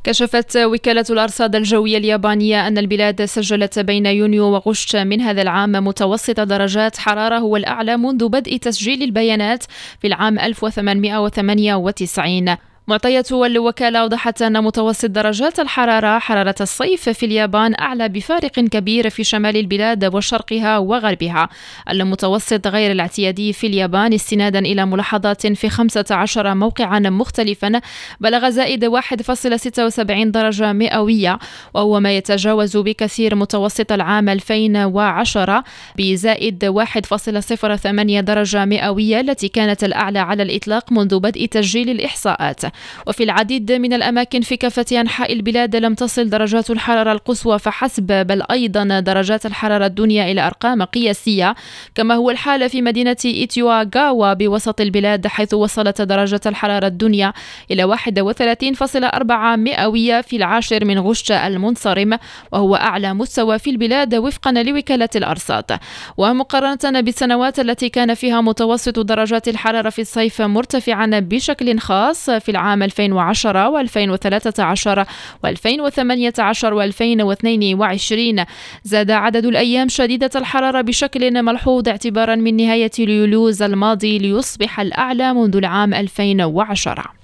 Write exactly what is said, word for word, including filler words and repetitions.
كشفت وكالة الأرصاد الجوية اليابانية أن البلاد سجلت بين يونيو وغشت من هذا العام متوسط درجات حرارة هو الأعلى منذ بدء تسجيل البيانات في العام ألف وثمانمئة وثمانية وتسعين. معطية الوكالة أوضحت أن متوسط درجات الحرارة حرارة الصيف في اليابان أعلى بفارق كبير في شمال البلاد وشرقها وغربها. المتوسط غير الاعتيادي في اليابان استنادا إلى ملاحظات في خمسة عشر موقعا مختلفا بلغ زائد واحد فاصلة ستة وسبعين درجة مئوية، وهو ما يتجاوز بكثير متوسط العام ألفين وعشرة بزائد واحد فاصلة صفر ثمانية درجة مئوية التي كانت الأعلى على الإطلاق منذ بدء تسجيل الإحصاءات. وفي العديد من الأماكن في كافة أنحاء البلاد لم تصل درجات الحرارة القصوى فحسب، بل أيضا درجات الحرارة الدنيا إلى أرقام قياسية، كما هو الحال في مدينة إيتيواغاوا بوسط البلاد، حيث وصلت درجة الحرارة الدنيا إلى واحد وثلاثين فاصلة أربعة مئوية في العاشر من غشت المنصرم، وهو أعلى مستوى في البلاد وفقا لوكالة الأرصاد. ومقارنة بالسنوات التي كان فيها متوسط درجات الحرارة في الصيف مرتفعا بشكل خاص في العام ألفين وعشرة وألفين وثلاثة عشر وألفين وثمانية عشر وألفين واثنين وعشرين، زاد عدد الأيام شديدة الحرارة بشكل ملحوظ اعتبارا من نهاية يوليو الماضي ليصبح الأعلى منذ العام ألفين وعشرة.